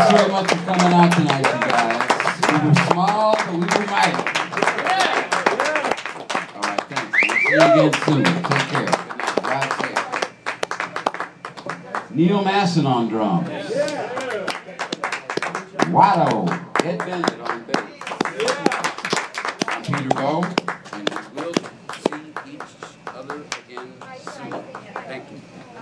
Thanks very much for coming out tonight, you guys. We were small, but we were mighty. All right, thanks. We'll see you again soon. Take care. Good night. Drive safe. Neil Masson on drums. Watto. Ed Bennett on bass. I'm Peter Bowe, and we'll see each other again soon. Thank you.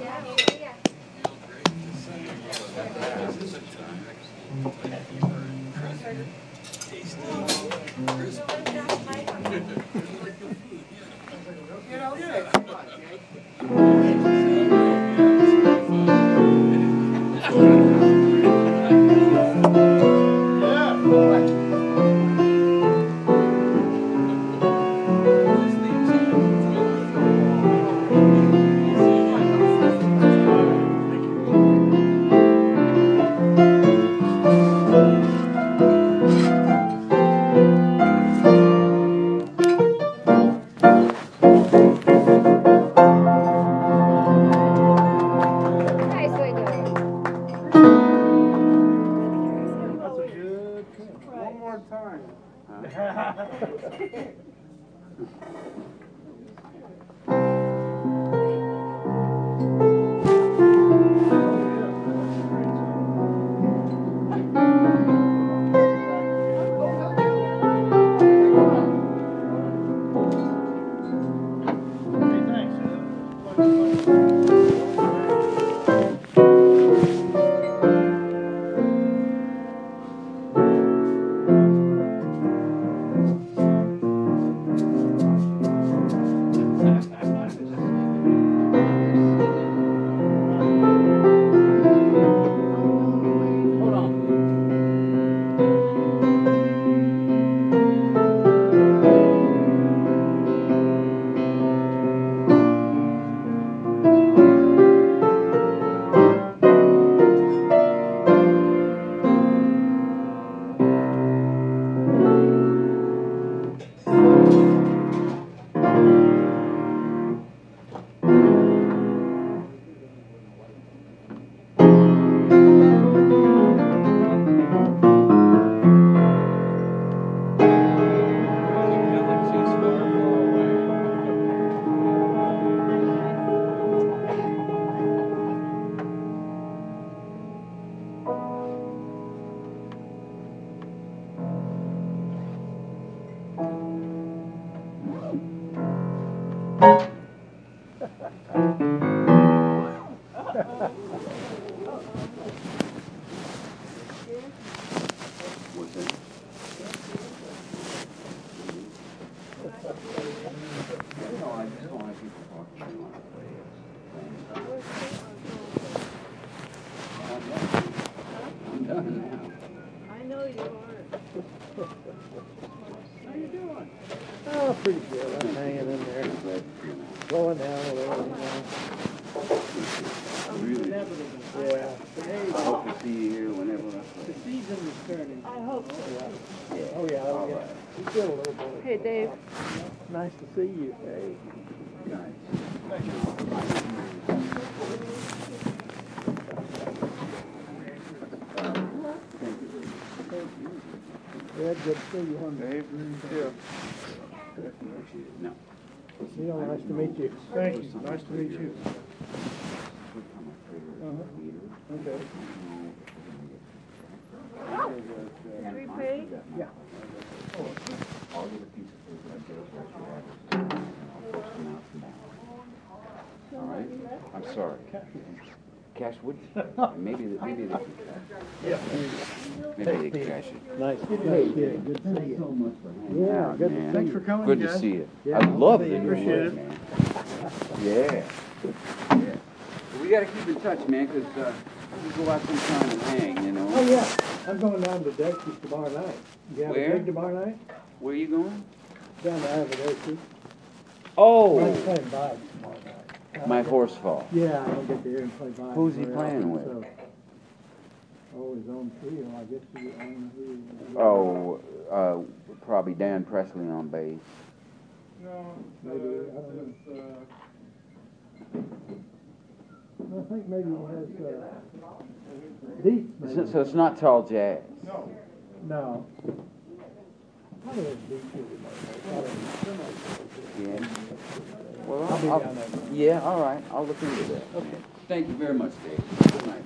Oh, pretty good. I'm hanging in there. Slowing down a little, Really? Yeah. I hope to see you here whenever I The season is turning. I hope so. Yeah. Oh, yeah. All Yeah. right. We feel a little bit. Hey, Dave. Nice to see you. Hey. Guys. Yeah, good to see you, huh? Dave? Yeah. No. Neil, nice to meet you. Thank you. Nice to meet you. Okay. Should we pay? Yeah. All the pieces of all right? I'm sorry. Cash would maybe they Yeah. maybe they cash it. Nice. Hey, Good to see you. so much for hanging Yeah, out, good to man. see Thanks for coming, Good guys. to see you. Yeah, I love the new Appreciate look, it. man. Yeah. Yeah. We got to keep in touch, man, because we go out sometime and hang, you know. Oh, yeah. I'm going down to Dexter's tomorrow night. You have Where? a gig tomorrow night? Where are you going? Down to Avodacy. Oh, I'm playing Vibes tomorrow night. my horse fall. Yeah, I'll get there and play Vibes. Who's he very playing often, with? so. Oh, his own trio. I guess I don't know who. Oh, probably Dan Presley on bass. No, Maybe, I don't know. I think maybe he has, deep. maybe. So it's not tall jazz. No. Probably has deep to it. Yeah. Well, I'll be down there. yeah, all right. I'll look into that. Okay. Thank you very much, Dave. Good night.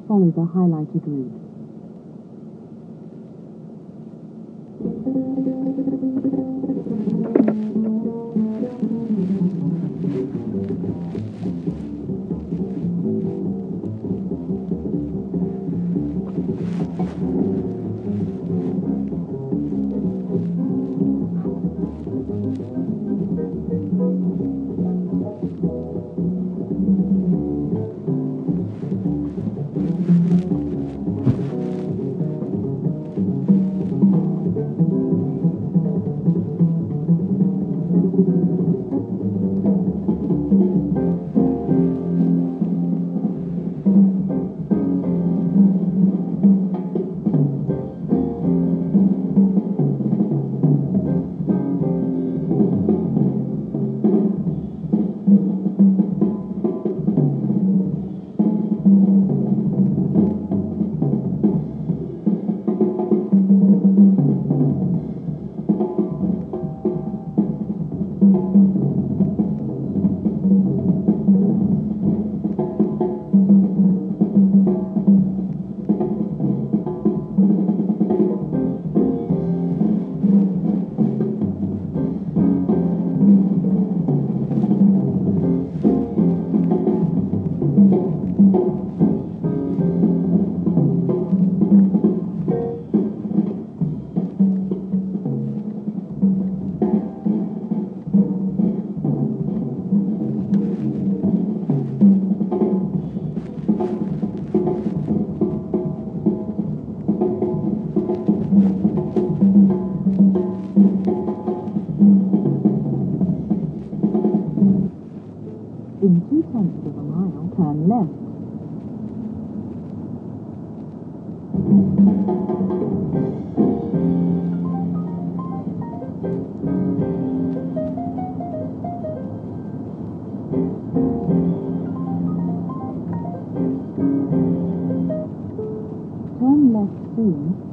follow the highlighted route. In 2/10 of a mile, turn left. Turn left soon